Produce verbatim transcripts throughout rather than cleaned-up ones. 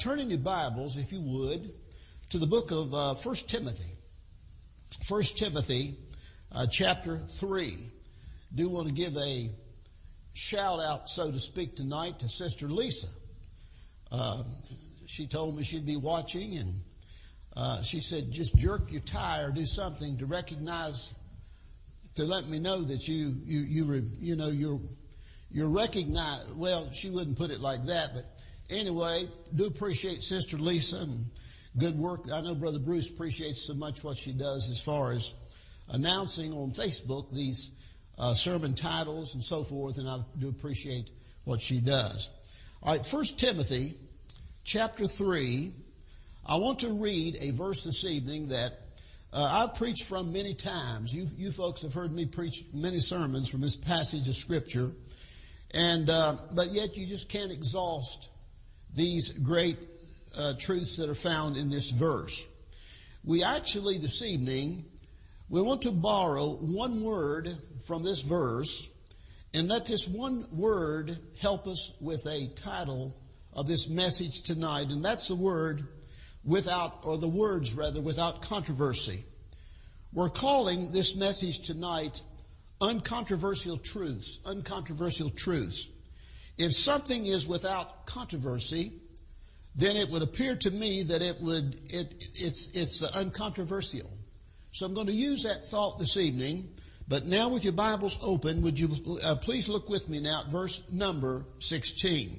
turn in your Bibles, if you would, to the book of uh, First Timothy. First Timothy, uh, chapter three. Do want to give a shout out, so to speak, tonight to Sister Lisa. Uh, she told me she'd be watching, and uh, she said, just jerk your tie or do something to recognize, to let me know that you, you, you, re, you know, you're, you're recognized. Well, she wouldn't put it like that, but anyway, do appreciate Sister Lisa and good work. I know Brother Bruce appreciates so much what she does as far as announcing on Facebook these uh, sermon titles and so forth, and I do appreciate what she does. All right, First Timothy chapter three. I want to read a verse this evening that uh, I've preached from many times. You, you folks have heard me preach many sermons from this passage of Scripture, and uh, but yet you just can't exhaust these great uh, truths that are found in this verse. We actually this evening we want to borrow one word from this verse, and let this one word help us with a title of this message tonight, and that's the word without, or the words rather, without controversy. We're calling this message tonight uncontroversial truths, uncontroversial truths. If something is without controversy, then it would appear to me that it would, it, it's, it's uncontroversial. So I'm going to use that thought this evening. But now with your Bibles open, would you uh, please look with me now at verse number sixteen.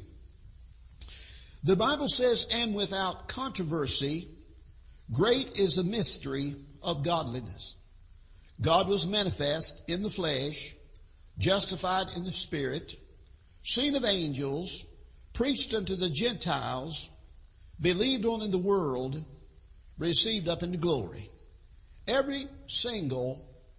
The Bible says, and without controversy, great is the mystery of godliness. God was manifest in the flesh, justified in the spirit, seen of angels, preached unto the Gentiles, believed on in the world, received up into glory. Every single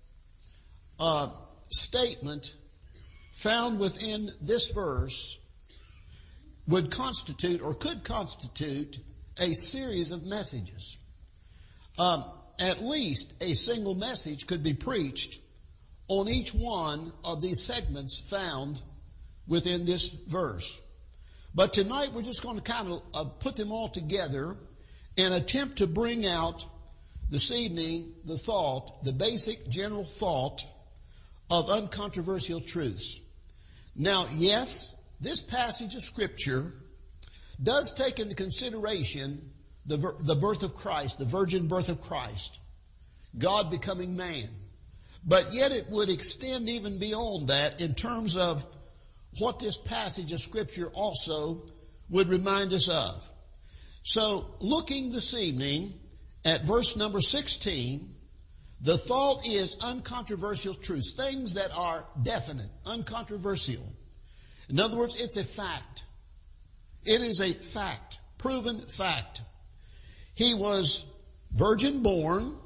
uh, statement found within this verse would constitute or could constitute a series of messages. Um, at least a single message could be preached on each one of these segments found within this verse. But tonight we're just going to kind of uh, put them all together and attempt to bring out this evening the thought, the basic general thought of uncontroversial truths. Now, yes, this passage of Scripture does take into consideration the, the birth of Christ, the virgin birth of Christ, God becoming man. But yet it would extend even beyond that in terms of what this passage of Scripture also would remind us of. So, looking this evening at verse number sixteen, the thought is uncontroversial truths, things that are definite, uncontroversial. In other words, it's a fact. It is a fact, proven fact. He was virgin born.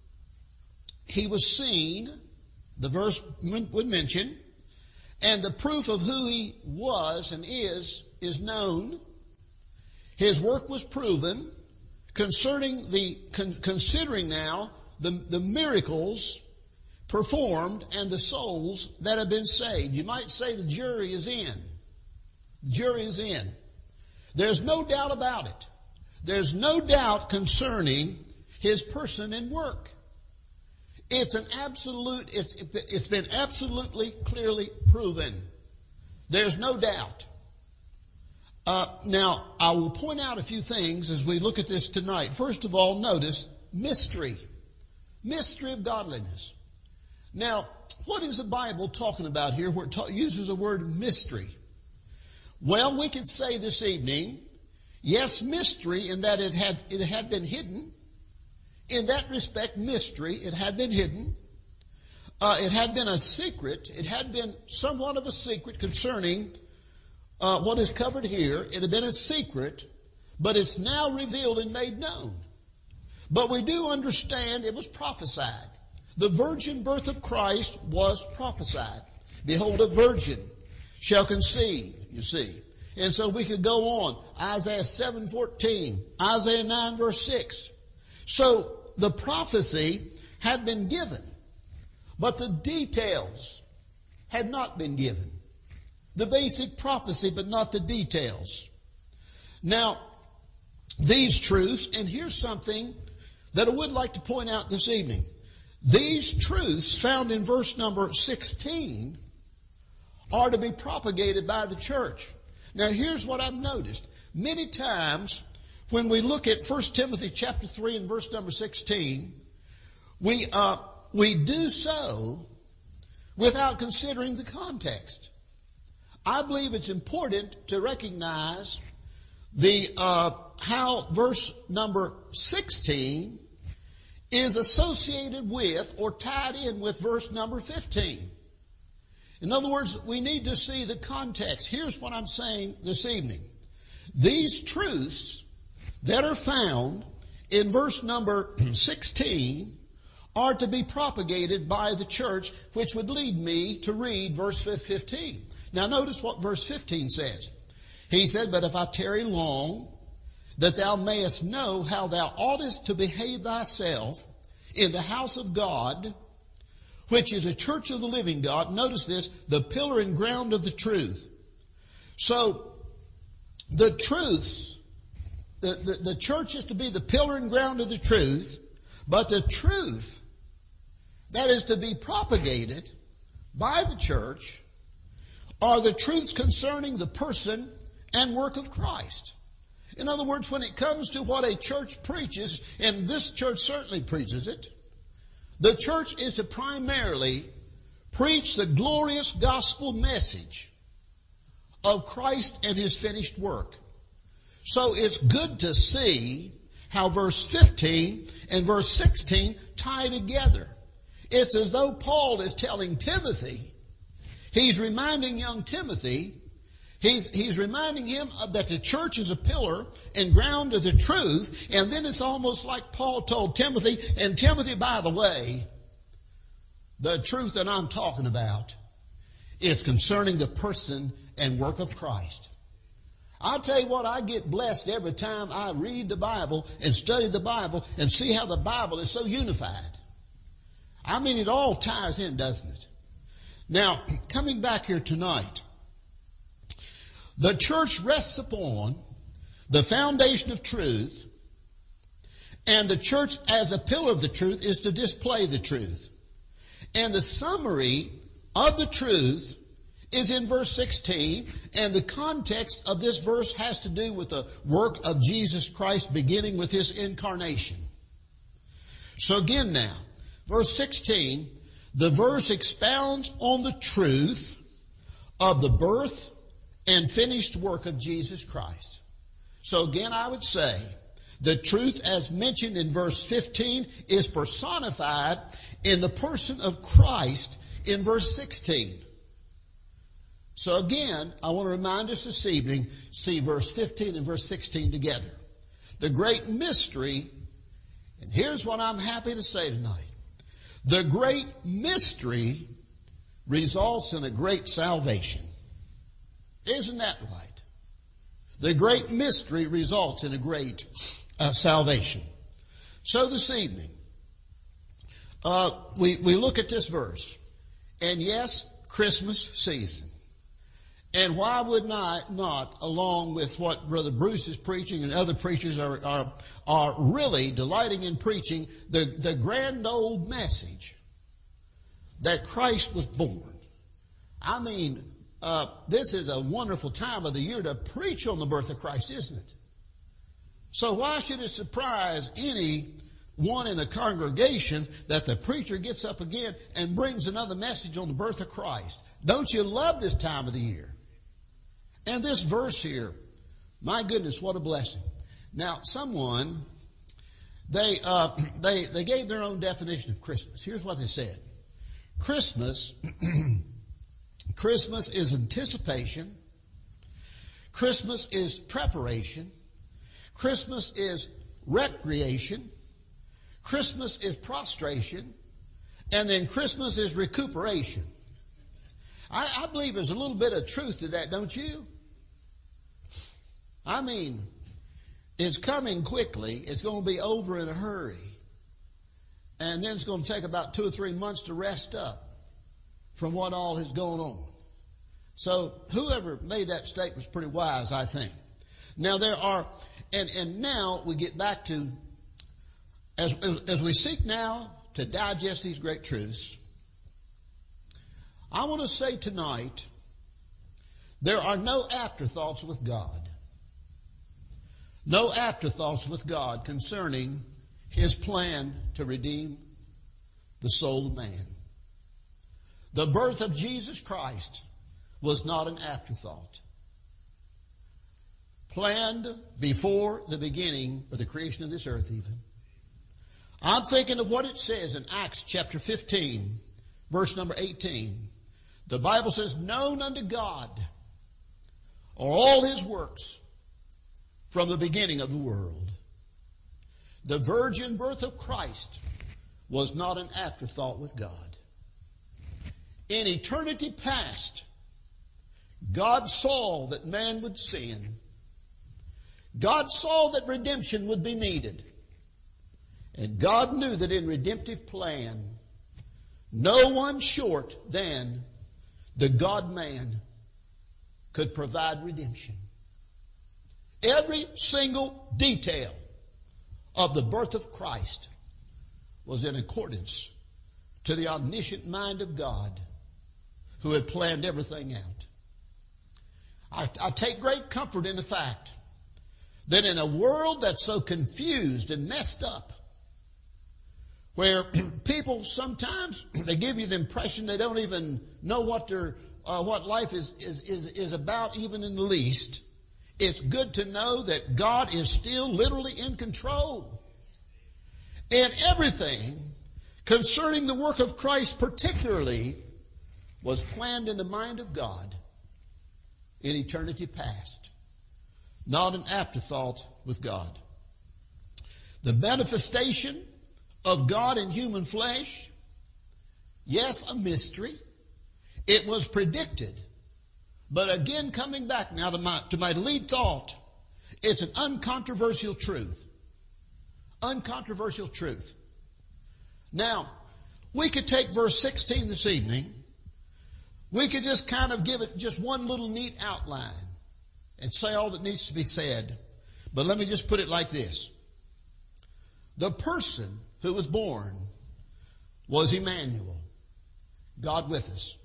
He was seen, the verse would mention, and the proof of who he was and is, is known. His work was proven. Concerning the, con, considering now the, the miracles performed and the souls that have been saved. You might say the jury is in. The jury is in. There's no doubt about it. There's no doubt concerning his person and work. It's an absolute, it's, it's been absolutely clearly proven. There's no doubt. Uh, now, I will point out a few things as we look at this tonight. First of all, notice mystery. Mystery of godliness. Now, what is the Bible talking about here where it ta- uses the word mystery? Well, we could say this evening, yes, mystery in that it had, it had been hidden. In that respect, mystery, it had been hidden. Uh, it had been a secret. It had been somewhat of a secret concerning Uh, what is covered here. It had been a secret, but it's now revealed and made known. But we do understand it was prophesied. The virgin birth of Christ was prophesied. Behold, a virgin shall conceive, you see. And so we could go on. Isaiah seven fourteen, Isaiah nine verse six. So the prophecy had been given, but the details had not been given. The basic prophecy, but not the details. Now, these truths, and here's something that I would like to point out this evening. These truths found in verse number sixteen are to be propagated by the church. Now here's what I've noticed. Many times when we look at First Timothy chapter three and verse number sixteen, we, uh, we do so without considering the context. I believe it's important to recognize the, uh, how verse number sixteen is associated with or tied in with verse number fifteen. In other words, we need to see the context. Here's what I'm saying this evening. These truths that are found in verse number sixteen are to be propagated by the church, which would lead me to read verse fifteen. Now notice what verse fifteen says. He said, "But if I tarry long, that thou mayest know how thou oughtest to behave thyself in the house of God, which is a church of the living God." Notice this, the pillar and ground of the truth. So, the truths, the, the, the church is to be the pillar and ground of the truth, but the truth that is to be propagated by the church are the truths concerning the person and work of Christ. In other words, when it comes to what a church preaches, and this church certainly preaches it, the church is to primarily preach the glorious gospel message of Christ and His finished work. So it's good to see how verse fifteen and verse sixteen tie together. It's as though Paul is telling Timothy, he's reminding young Timothy, He's, he's reminding him that the church is a pillar and ground of the truth. And then it's almost like Paul told Timothy, and Timothy, by the way, the truth that I'm talking about is concerning the person and work of Christ. I'll tell you what, I get blessed every time I read the Bible and study the Bible and see how the Bible is so unified. I mean, it all ties in, doesn't it? Now, coming back here tonight, the church rests upon the foundation of truth, and the church as a pillar of the truth is to display the truth. And the summary of the truth is in verse sixteen, and the context of this verse has to do with the work of Jesus Christ beginning with His incarnation. So again now, verse sixteen, the verse expounds on the truth of the birth and finished work of Jesus Christ. So again, I would say the truth as mentioned in verse fifteen is personified in the person of Christ in verse sixteen. So again, I want to remind us this evening, see verse fifteen and verse sixteen together. The great mystery, and here's what I'm happy to say tonight. The great mystery results in a great salvation. Isn't that right? The great mystery results in a great uh, salvation. So this evening, uh, we, we look at this verse. And yes, Christmas season. And why would not, not, along with what Brother Bruce is preaching and other preachers are, are, are really delighting in preaching, the, the grand old message that Christ was born. I mean, Uh, this is a wonderful time of the year to preach on the birth of Christ, isn't it? So why should it surprise anyone in the congregation that the preacher gets up again and brings another message on the birth of Christ? Don't you love this time of the year? And this verse here, my goodness, what a blessing. Now, someone, they, uh, they, they gave their own definition of Christmas. Here's what they said. Christmas Christmas is anticipation. Christmas is preparation. Christmas is recreation. Christmas is prostration. And then Christmas is recuperation. I, I believe there's a little bit of truth to that, don't you? I mean, it's coming quickly. It's going to be over in a hurry. And then it's going to take about two or three months to rest up from what all has gone on. So whoever made that statement was pretty wise, I think. Now there are, and, and now we get back to, as, as, as we seek now to digest these great truths, I want to say tonight, there are no afterthoughts with God. No afterthoughts with God concerning His plan to redeem the soul of man. The birth of Jesus Christ was not an afterthought. Planned before the beginning of the creation of this earth even. I'm thinking of what it says in Acts chapter fifteen, verse number eighteen. The Bible says, known unto God are all His works from the beginning of the world. The virgin birth of Christ was not an afterthought with God. In eternity past, God saw that man would sin. God saw that redemption would be needed. And God knew that in redemptive plan, no one short than the God-man could provide redemption. Every single detail of the birth of Christ was in accordance to the omniscient mind of God, who had planned everything out. I, I take great comfort in the fact that in a world that's so confused and messed up, where people sometimes, they give you the impression they don't even know what their, uh, what life is, is, is, is about even in the least, it's good to know that God is still literally in control. And everything concerning the work of Christ particularly was planned in the mind of God in eternity past. Not an afterthought with God. The manifestation of God in human flesh, yes, a mystery. It was predicted. But again, coming back now to my, to my lead thought, it's an uncontroversial truth. Uncontroversial truth. Now, we could take verse sixteen this evening. We could just kind of give it just one little neat outline and say all that needs to be said. But let me just put it like this. The person who was born was Emmanuel, God with us.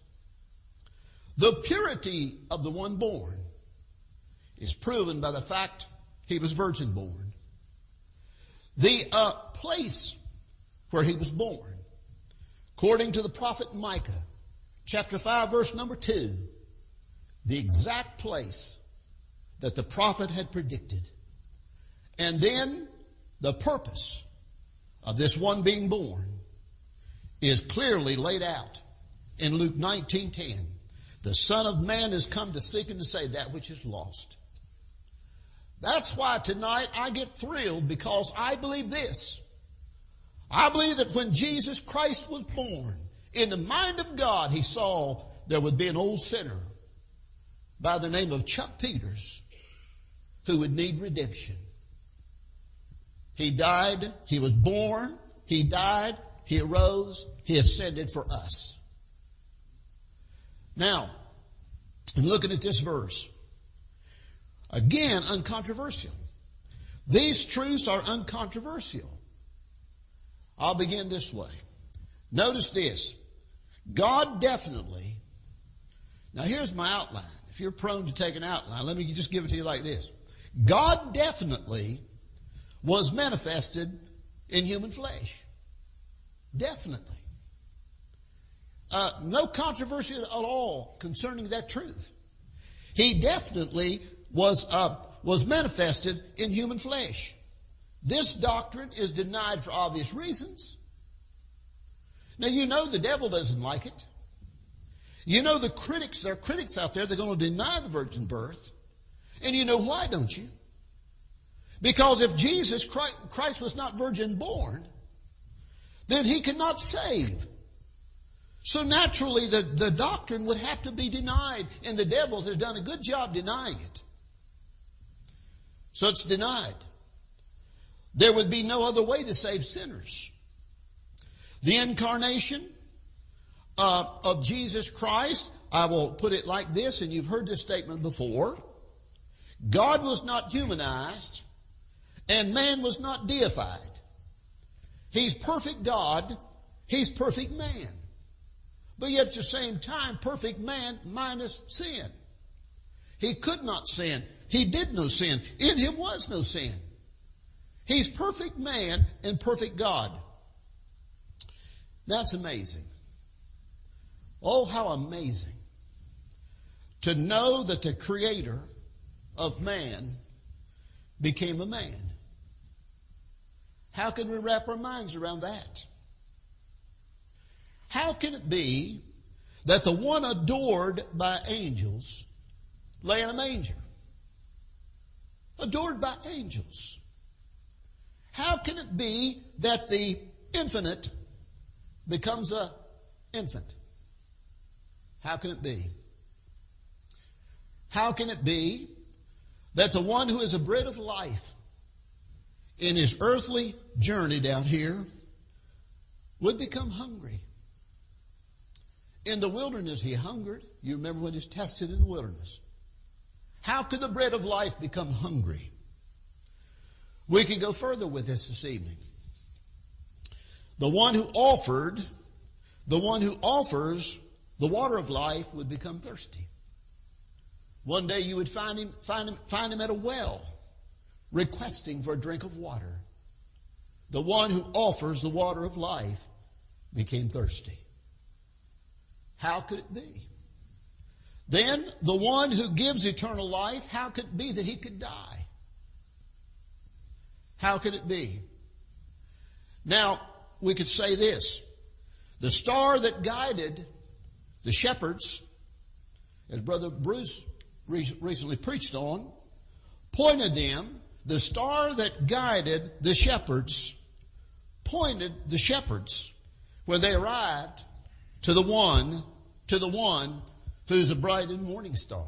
The purity of the one born is proven by the fact he was virgin born. The uh, place where he was born, according to the prophet Micah, chapter five, verse number two, the exact place that the prophet had predicted. And then the purpose of this one being born is clearly laid out in Luke nineteen ten. The Son of Man has come to seek and to save that which is lost. That's why tonight I get thrilled, because I believe this. I believe that when Jesus Christ was born, in the mind of God, He saw there would be an old sinner by the name of Chuck Peters who would need redemption. He died, He was born, He died, He arose, He ascended for us. Now, in looking at this verse, again, uncontroversial. These truths are uncontroversial. I'll begin this way. Notice this. God definitely, now here's my outline. If you're prone to take an outline, let me just give it to you like this. God definitely was manifested in human flesh. Definitely. Uh, no controversy at all concerning that truth. He definitely was, uh, was manifested in human flesh. This doctrine is denied for obvious reasons. Now, you know the devil doesn't like it. You know the critics, there are critics out there that are going to deny the virgin birth. And you know why, don't you? Because if Jesus Christ, Christ was not virgin born, then He cannot save. So naturally the, the doctrine would have to be denied, and the devil has done a good job denying it. So it's denied. There would be no other way to save sinners. The incarnation uh, of Jesus Christ, I will put it like this, and you've heard this statement before. God was not humanized And man was not deified. He's perfect God. He's perfect man. But yet at the same time, perfect man minus sin. He could not sin. He did no sin. In him was no sin. He's perfect man and perfect God. That's amazing. Oh, how amazing to know that the creator of man became a man. How can we wrap our minds around that? How can it be that the one adored by angels lay in a manger? Adored by angels. How can it be that the infinite becomes a infant? How can it be? How can it be that the one who is a bread of life in his earthly journey down here would become hungry? In the wilderness he hungered. You remember when he was tested in the wilderness. How could the bread of life become hungry? We can go further with this this evening. The one who offered, the one who offers the water of life would become thirsty. One day you would find him, find him, find him at a well, requesting for a drink of water. The one who offers the water of life became thirsty. How could it be? Then the one who gives eternal life, how could it be that he could die? How could it be? Now, we could say this. The star that guided the shepherds, as Brother Bruce recently preached on, pointed them, the star that guided the shepherds, pointed the shepherds when they arrived to the one, to the one who's a bright and morning star.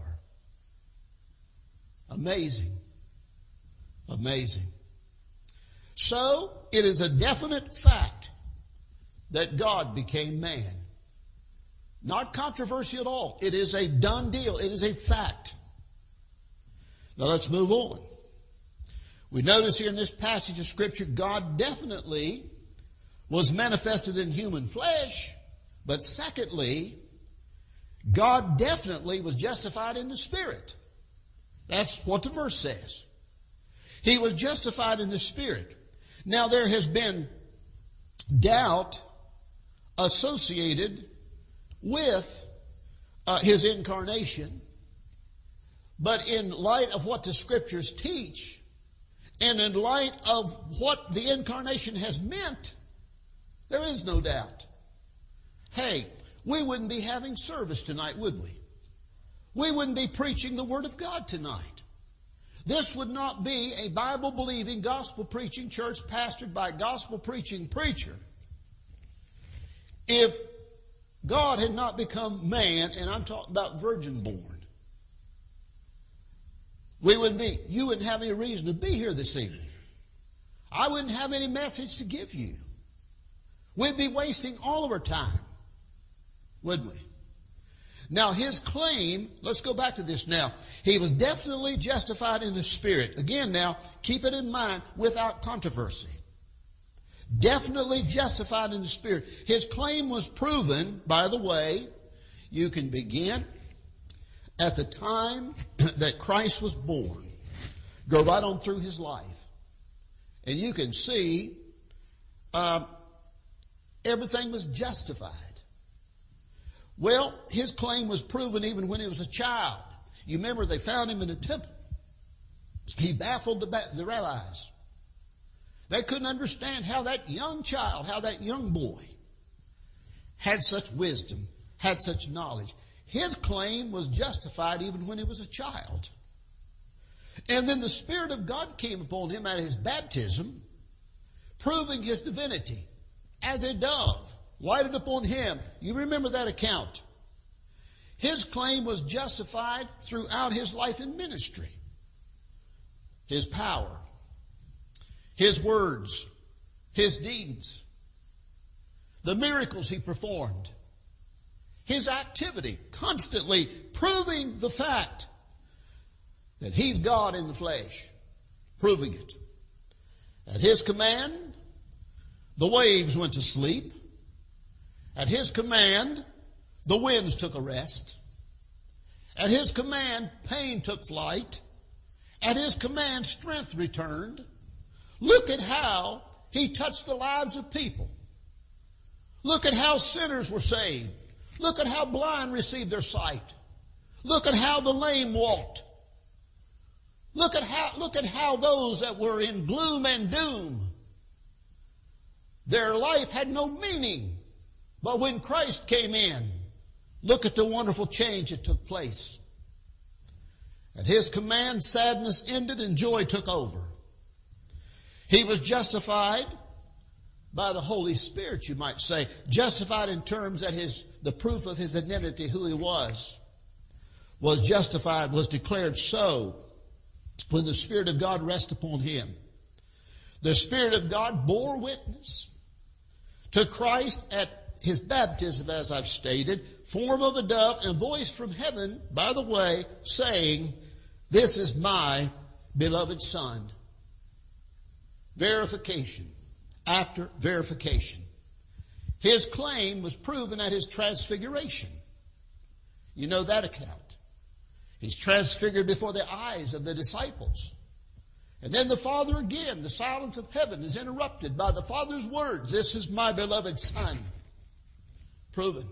Amazing. Amazing. So, it is a definite fact that God became man. Not controversy at all. It is a done deal. It is a fact. Now let's move on. We notice here in this passage of Scripture, God definitely was manifested in human flesh, but secondly, God definitely was justified in the Spirit. That's what the verse says. He was justified in the Spirit. Now there has been doubt associated with uh, His incarnation, but in light of what the Scriptures teach, and in light of what the incarnation has meant, there is no doubt. Hey, we wouldn't be having service tonight, would we? We wouldn't be preaching the Word of God tonight. This would not be a Bible-believing, gospel-preaching church pastored by a gospel-preaching preacher if God had not become man, and I'm talking about virgin-born. We wouldn't be, you wouldn't have any reason to be here this evening. I wouldn't have any message to give you. We'd be wasting all of our time, wouldn't we? Now his claim, let's go back to this now. He was definitely justified in the Spirit. Again now, keep it in mind without controversy. Definitely justified in the Spirit. His claim was proven, by the way, you can begin at the time that Christ was born. Go right on through his life. And you can see um, everything was justified. Well, his claim was proven even when he was a child. You remember they found him in the temple. He baffled the, the rabbis. They couldn't understand how that young child, how that young boy had such wisdom, had such knowledge. His claim was justified even when he was a child. And then the Spirit of God came upon him at his baptism, proving his divinity as a dove lighted upon him. You remember that account. His claim was justified throughout his life in ministry. His power, his words, his deeds, the miracles he performed, his activity, constantly proving the fact that he's God in the flesh, proving it. His command, the waves went to sleep. At His command, the winds took a rest. At His command, pain took flight. At His command, strength returned. Look at how He touched the lives of people. Look at how sinners were saved. Look at how blind received their sight. Look at how the lame walked. Look at how, look at how those that were in gloom and doom, their life had no meaning. But when Christ came in, look at the wonderful change that took place. At His command, sadness ended and joy took over. He was justified by the Holy Spirit, you might say. Justified in terms that his, the proof of His identity, who He was, was justified, was declared so when the Spirit of God rested upon Him. The Spirit of God bore witness to Christ at His baptism, as I've stated, form of a dove and voice from heaven, by the way, saying, "This is my beloved Son." Verification after verification. His claim was proven at His transfiguration. You know that account. He's transfigured before the eyes of the disciples. And then the Father again, the silence of heaven is interrupted by the Father's words, "This is my beloved Son." Proven.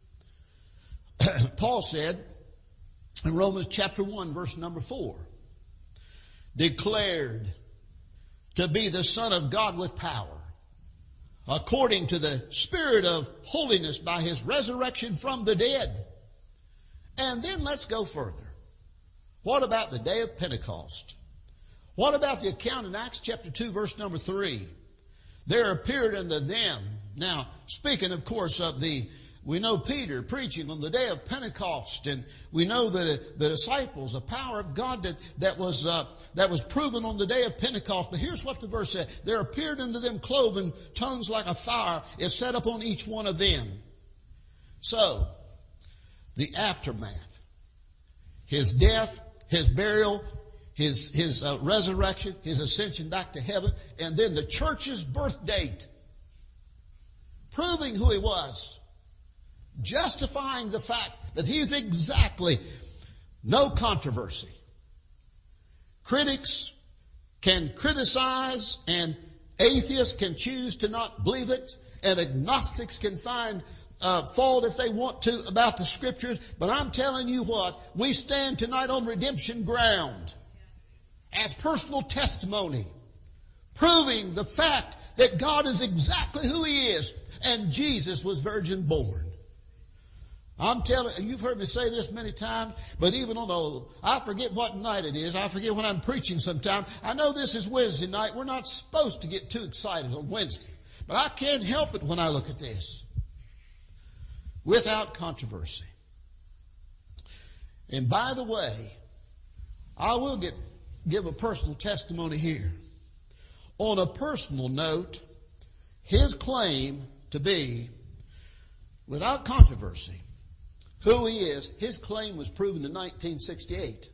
Paul said in Romans chapter one, verse number four, declared to be the Son of God with power, according to the Spirit of holiness by His resurrection from the dead. And then let's go further. What about the day of Pentecost? What about the account in Acts chapter two, verse number three? There appeared unto them. Now, speaking, of course, of the, we know Peter preaching on the day of Pentecost, and we know that the disciples, the power of God that, that was, uh, that was proven on the day of Pentecost. But here's what the verse said. There appeared unto them cloven tongues like a fire. It set upon each one of them. So, the aftermath, His death, His burial, His, his uh, resurrection, His ascension back to heaven, and then the church's birth date, proving who He was, justifying the fact that He's exactly no controversy. Critics can criticize, and atheists can choose to not believe it, and agnostics can find Uh, fault if they want to about the Scriptures, but I'm telling you what, we stand tonight on redemption ground as personal testimony, proving the fact that God is exactly who He is, and Jesus was virgin born. I'm telling you, you've heard me say this many times, but even on the, I forget what night it is, I forget when I'm preaching sometime. I know this is Wednesday night, we're not supposed to get too excited on Wednesday, but I can't help it when I look at this. Without controversy. And by the way, I will get, give a personal testimony here. On a personal note, his claim to be, without controversy, who he is, his claim was proven in nineteen sixty-eight.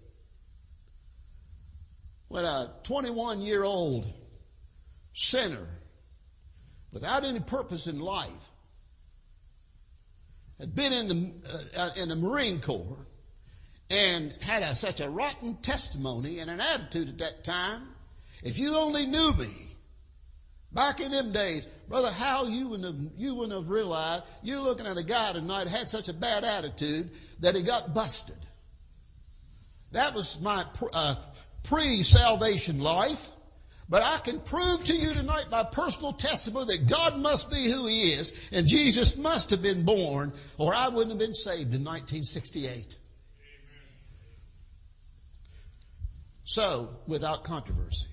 When a twenty-one-year-old sinner, without any purpose in life, had been in the uh, in the Marine Corps and had a, such a rotten testimony and an attitude at that time. If you only knew me back in them days, Brother Hal, you wouldn't have, you wouldn't have realized you're looking at a guy tonight who had such a bad attitude that he got busted. That was my uh, pre-salvation life. But I can prove to you tonight by personal testimony that God must be who He is, and Jesus must have been born, or I wouldn't have been saved in nineteen sixty-eight. So, without controversy,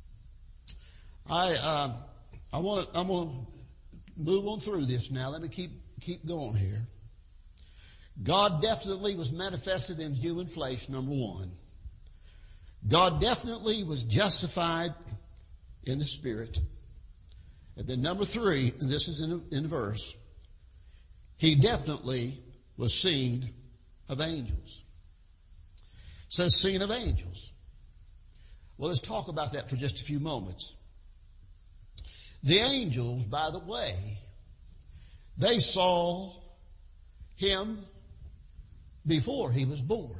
I uh, I want to I'm going to move on through this now. Let me keep keep going here. God definitely was manifested in human flesh. Number one. God definitely was justified in the Spirit. And then number three, and this is in the, in the verse, He definitely was seen of angels. It says seen of angels. Well, let's talk about that for just a few moments. The angels, by the way, they saw him before he was born.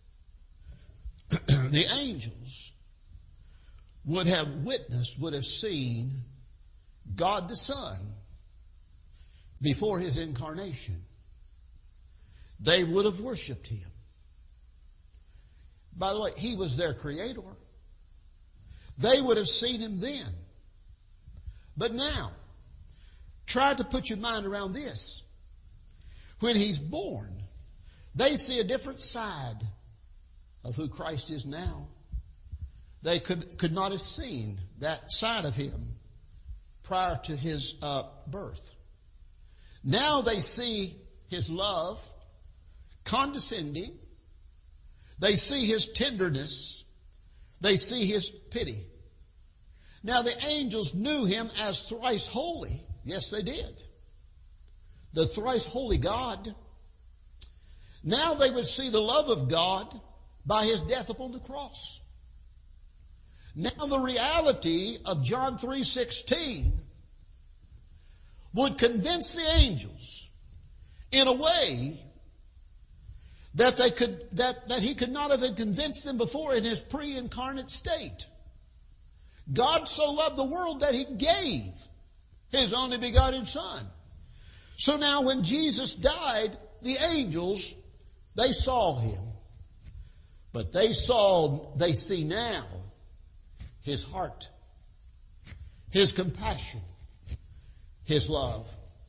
The angels would have witnessed, would have seen God the Son before his incarnation. They would have worshiped him. By the way, he was their creator. They would have seen him then. But now, try to put your mind around this. When he's born, they see a different side of who Christ is now. They could, could not have seen that side of him prior to his uh, birth. Now they see his love, condescending. They see his tenderness. They see his pity. Now the angels knew him as thrice holy. Yes, they did. The thrice holy God. Now they would see the love of God by his death upon the cross. Now the reality of John three sixteen would convince the angels in a way that they could, that, that he could not have convinced them before in his pre-incarnate state. God so loved the world that he gave his only begotten Son. So now when Jesus died, the angels, they saw him. But they saw, they see now his heart, his compassion, his love.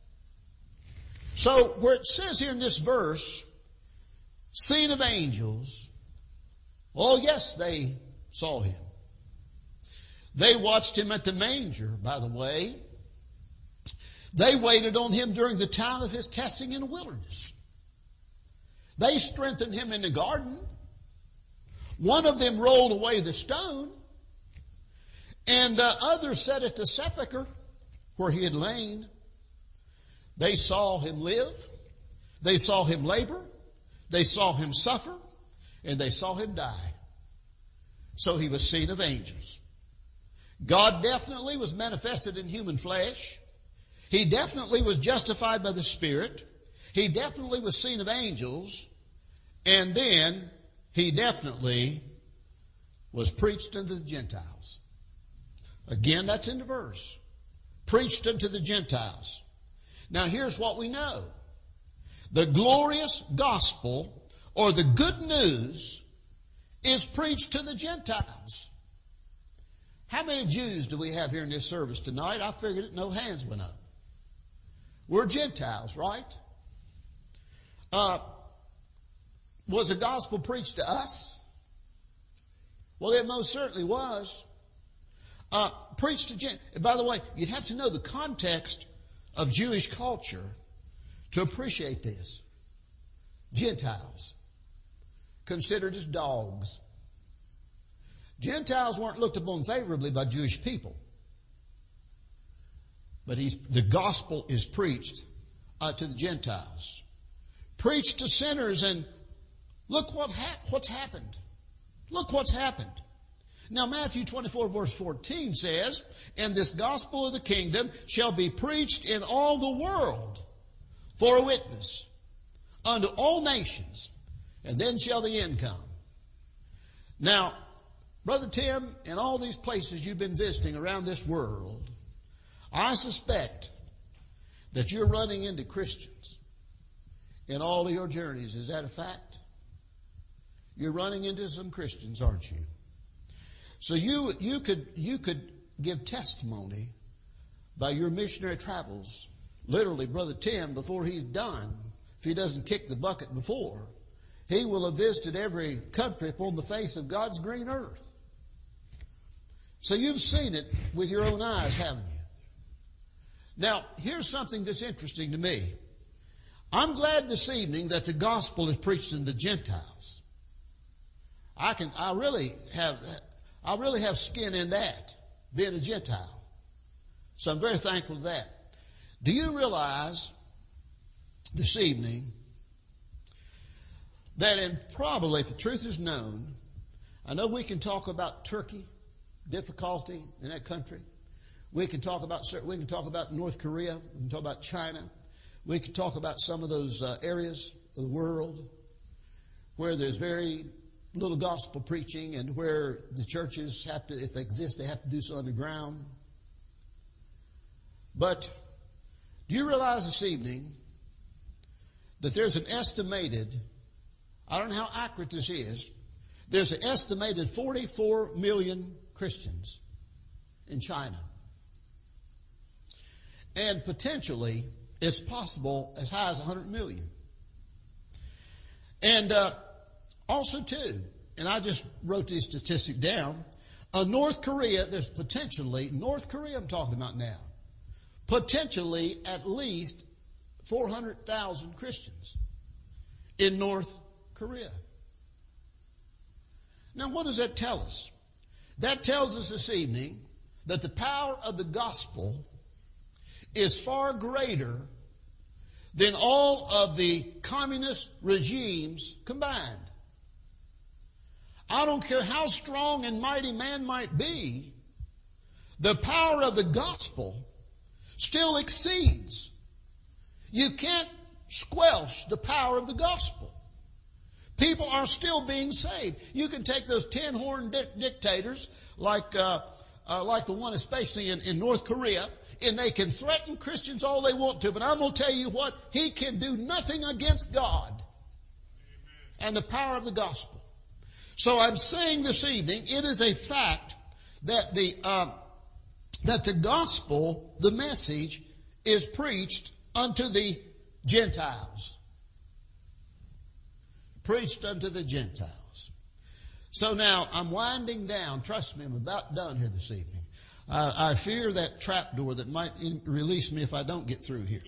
So where it says here in this verse, seen of angels, oh yes, they saw him. They watched him at the manger, by the way. They waited on him during the time of his testing in the wilderness. They strengthened him in the garden. One of them rolled away the stone, and uh, others sat at the sepulchre where he had lain. They saw him live. They saw him labor. They saw him suffer. And they saw him die. So he was seen of angels. God definitely was manifested in human flesh. He definitely was justified by the Spirit. He definitely was seen of angels. And then he definitely was preached unto the Gentiles. Again, that's in the verse. Preached unto the Gentiles. Now here's what we know. The glorious gospel, or the good news, is preached to the Gentiles. How many Jews do we have here in this service tonight? I figured it, no hands went up. We're Gentiles, right? Uh, was the gospel preached to us? Well, it most certainly was. Uh, preached to Gentiles. By the way, you'd have to know the context of Jewish culture to appreciate this. Gentiles, considered as dogs. Gentiles weren't looked upon favorably by Jewish people. But he's, the gospel is preached uh, to the Gentiles. Preached to sinners, and look what ha- what's happened. Look what's happened. Now Matthew twenty-four verse fourteen says, and this gospel of the kingdom shall be preached in all the world for a witness unto all nations, and then shall the end come. Now, Brother Tim, in all these places you've been visiting around this world, I suspect that you're running into Christians in all of your journeys. Is that a fact? You're running into some Christians, aren't you? So you, you could, you could give testimony by your missionary travels. Literally, Brother Tim, before he's done, if he doesn't kick the bucket before, he will have visited every country upon the face of God's green earth. So you've seen it with your own eyes, haven't you? Now, here's something that's interesting to me. I'm glad this evening that the gospel is preached in the Gentiles. I can, I really have, I really have skin in that, being a Gentile. So I'm very thankful for that. Do you realize this evening that in probably, if the truth is known, I know we can talk about Turkey, difficulty in that country. We can talk about, we can talk about North Korea. We can talk about China. We can talk about some of those uh, areas of the world where there's very little gospel preaching and where the churches have to, if they exist, they have to do so underground. But do you realize this evening that there's an estimated, I don't know how accurate this is, there's an estimated forty-four million Christians in China. And potentially, it's possible as high as one hundred million. And uh, also, too, and I just wrote these statistics down, uh, North Korea, there's potentially, North Korea I'm talking about now, potentially at least four hundred thousand Christians in North Korea. Now, what does that tell us? That tells us this evening that the power of the gospel is far greater than all of the communist regimes combined. I don't care how strong and mighty man might be, the power of the gospel still exceeds. You can't squelch the power of the gospel. People are still being saved. You can take those ten-horn di- dictators like uh, uh, like the one especially in, in North Korea, and they can threaten Christians all they want to, but I'm going to tell you what, he can do nothing against God and the power of the gospel. So I'm saying this evening, it is a fact that the uh, that the gospel, the message, is preached unto the Gentiles. Preached unto the Gentiles. So now I'm winding down. Trust me, I'm about done here this evening. Uh, I fear that trap door that might in- release me if I don't get through here.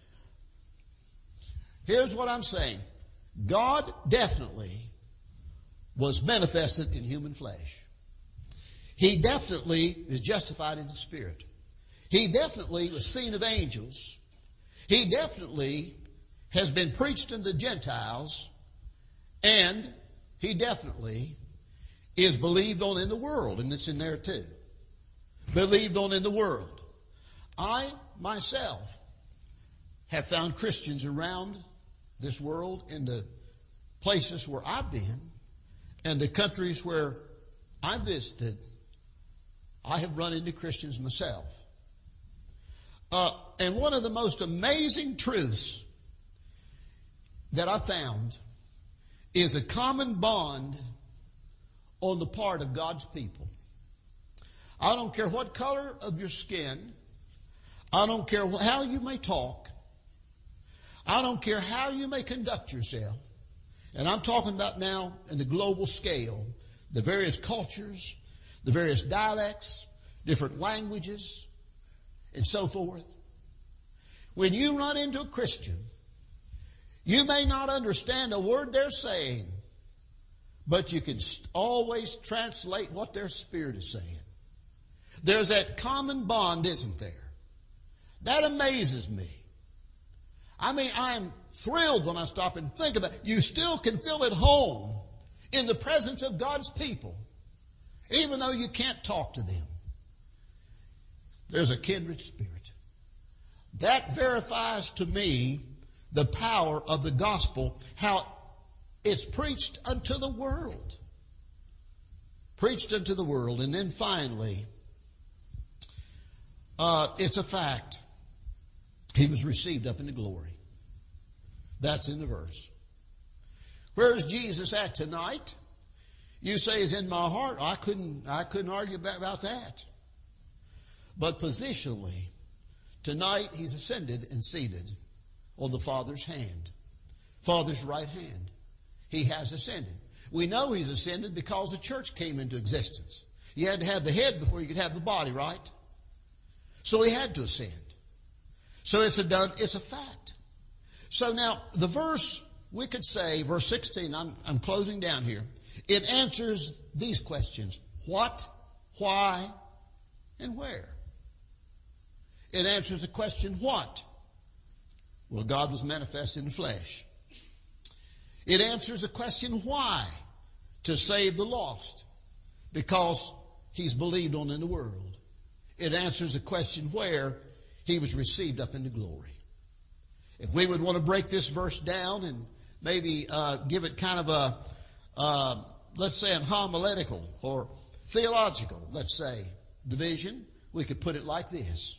Here's what I'm saying. God definitely was manifested in human flesh. He definitely is justified in the Spirit. He definitely was seen of angels. He definitely has been preached in the Gentiles. And he definitely is believed on in the world, and it's in there too. Believed on in the world. I, myself, have found Christians around this world in the places where I've been and the countries where I visited. I have run into Christians myself. Uh, and one of the most amazing truths that I found is a common bond on the part of God's people. I don't care what color of your skin. I don't care how you may talk. I don't care how you may conduct yourself. And I'm talking about now in the global scale, the various cultures, the various dialects, different languages, and so forth. When you run into a Christian, you may not understand a word they're saying, but you can always translate what their spirit is saying. There's that common bond, isn't there? That amazes me. I mean, I'm thrilled when I stop and think about it. You still can feel at home in the presence of God's people, even though you can't talk to them. There's a kindred spirit. That verifies to me the power of the gospel, how it's preached unto the world. Preached unto the world. And then finally, uh, it's a fact. He was received up into glory. That's in the verse. Where's Jesus at tonight? You say he's in my heart. I couldn't, I couldn't argue about, about that. But positionally, tonight he's ascended and seated on the Father's hand. Father's right hand. He has ascended. We know he's ascended because the church came into existence. You had to have the head before you could have the body, right? So he had to ascend. So it's a done, it's a fact. So now the verse, we could say, verse sixteen, I'm, I'm closing down here. It answers these questions. What, why, and where? It answers the question, what? Well, God was manifest in the flesh. It answers the question, why? To save the lost. Because he's believed on in the world. it answers the question where he was received up into glory. If we would want to break this verse down and maybe uh, give it kind of a, uh, let's say, a homiletical or theological, let's say, division, we could put it like this.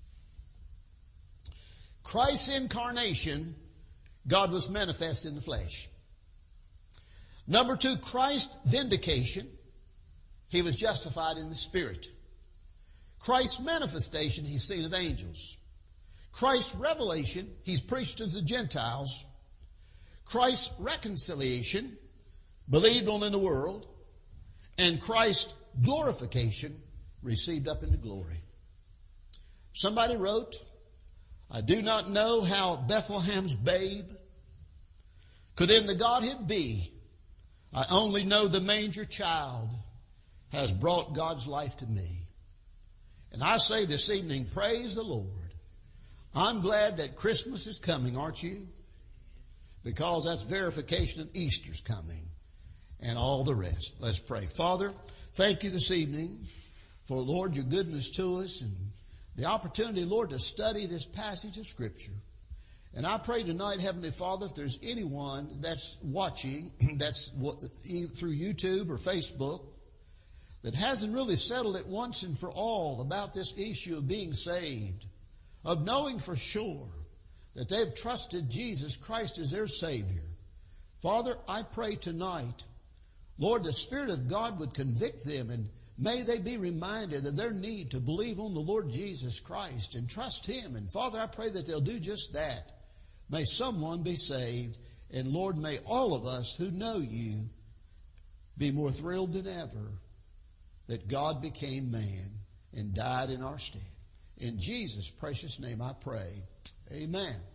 Christ's incarnation, God was manifest in the flesh. Number two, Christ's vindication, he was justified in the Spirit. Christ's manifestation, he's seen of angels. Christ's revelation, he's preached to the Gentiles. Christ's reconciliation, believed on in the world. And Christ's glorification, received up into glory. Somebody wrote, I do not know how Bethlehem's babe could in the Godhead be. I only know the manger child has brought God's life to me. And I say this evening, praise the Lord. I'm glad that Christmas is coming, aren't you? Because that's verification of Easter's coming and all the rest. Let's pray. Father, thank you this evening for, Lord, your goodness to us and the opportunity, Lord, to study this passage of Scripture. And I pray tonight, Heavenly Father, if there's anyone that's watching, that's through YouTube or Facebook, that hasn't really settled it once and for all about this issue of being saved, of knowing for sure that they've trusted Jesus Christ as their Savior. Father, I pray tonight, Lord, the Spirit of God would convict them, and may they be reminded of their need to believe on the Lord Jesus Christ and trust Him. And Father, I pray that they'll do just that. May someone be saved. And Lord, may all of us who know you be more thrilled than ever that God became man and died in our stead. In Jesus' precious name I pray. Amen.